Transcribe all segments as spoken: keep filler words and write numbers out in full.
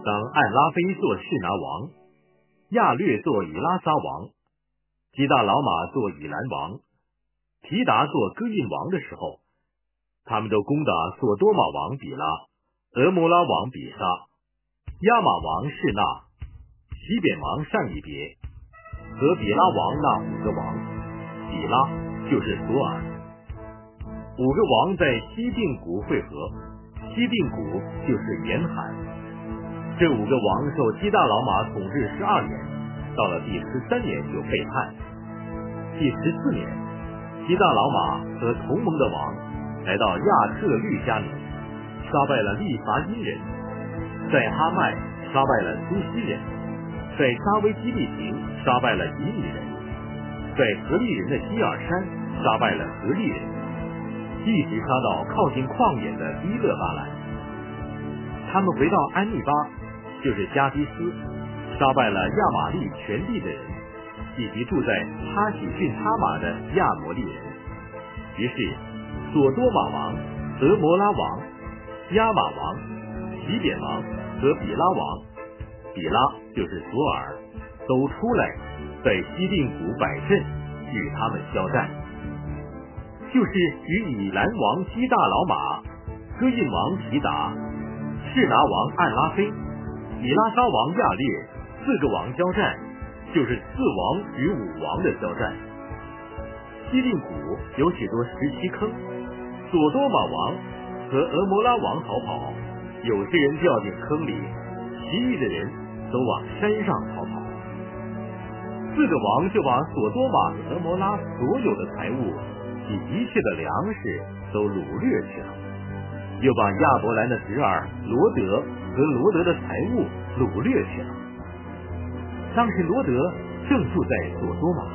当暗拉菲做士拿王，亚略做以拉撒王，基大老马做以兰王，提达做哥印王的时候，他们都攻打索多玛王比拉、俄摩拉王比沙、亚玛王士那、西扁王善以别和比拉王那五个王。比拉就是索尔。五个王在西定谷会合，西定谷就是沿海。这五个王受基大老马统治十二年，到了第十三年就背叛。第十四年，基大老马和同盟的王来到亚特律加尼，杀败了利伐因人，在哈麦杀败了苏西人，在沙威基利亭杀败了以米人，在何利人的基尔山杀败了何利人，一直杀到靠近旷野的伊勒巴兰。他们回到安利巴，就是加迪斯，杀败了亚玛利全地的人，以及住在哈喜逊哈马的亚摩利人。于是索多玛王、俄摩拉王、亚玛王、西扁王和比拉王，比拉就是索尔，都出来在西定谷摆阵与他们交战，就是与以兰王基大老马、哥印王提达、士拿王暗拉菲、以拉沙王亚略四个王交战，就是四王与五王的交战。西定谷有许多石溪坑，索多玛王和俄摩拉王逃跑，有些人掉进坑里，其余的人都往山上逃跑。四个王就把索多玛和俄摩拉所有的财物及一切的粮食都掳掠去了，又把亚伯兰的侄儿罗德和罗德的财物掳掠去了。当时罗德正住在索多玛。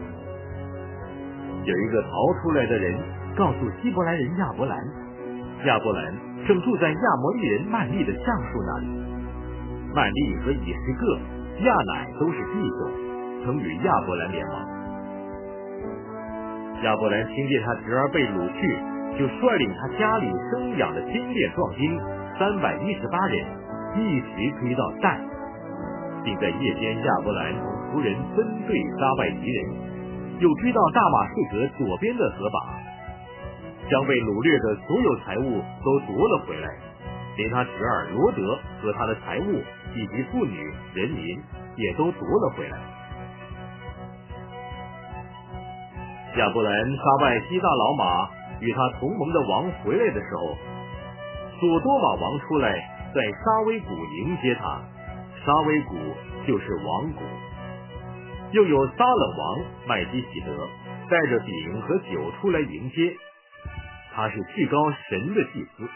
有一个逃出来的人告诉希伯来人亚伯兰，亚伯兰正住在亚摩利人曼利的橡树那里。曼利和以实各、亚乃都是弟兄，曾与亚伯兰联盟。亚伯兰听见他侄儿被掳去，就率领他家里生养的精练壮丁三百一十八人，一直追到但，并在夜间亚伯兰同仆人分队杀败敌人，又追到大马士革左边的河坝，将被掳掠的所有财物都夺了回来，连他侄儿罗德和他的财物以及妇女人民也都夺了回来。亚伯兰杀败基大老马与他同盟的王回来的时候，索多玛王出来在沙威谷迎接他，沙威谷就是王谷。又有撒冷王麦基喜德带着饼和酒出来迎接，他是至高神的祭司。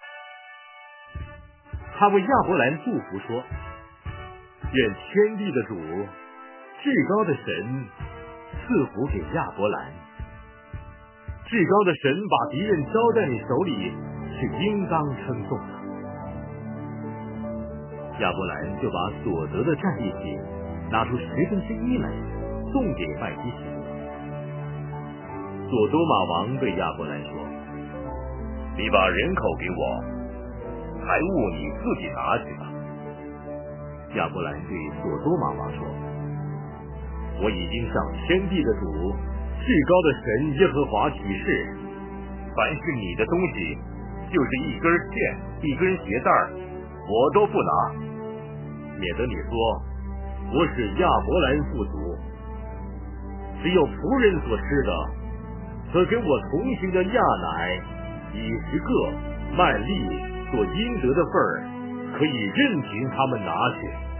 他为亚伯兰祝福说，愿天地的主至高的神赐福给亚伯兰，至高的神把敌人交在你手里是应当称颂的。亚伯兰就把所得的战利品拿出十分之一来送给麦基喜德。索多玛王对亚伯兰说，你把人口给我，财物你自己拿去吧。亚伯兰对索多玛王说，我已经向天地的主至高的神耶和华起誓，凡是你的东西，就是一根线一根鞋带我都不拿，免得你说我使亚伯兰富足。只有仆人所吃的和跟我同行的亚乃、以实各、曼利所应得的份儿，可以任凭他们拿去。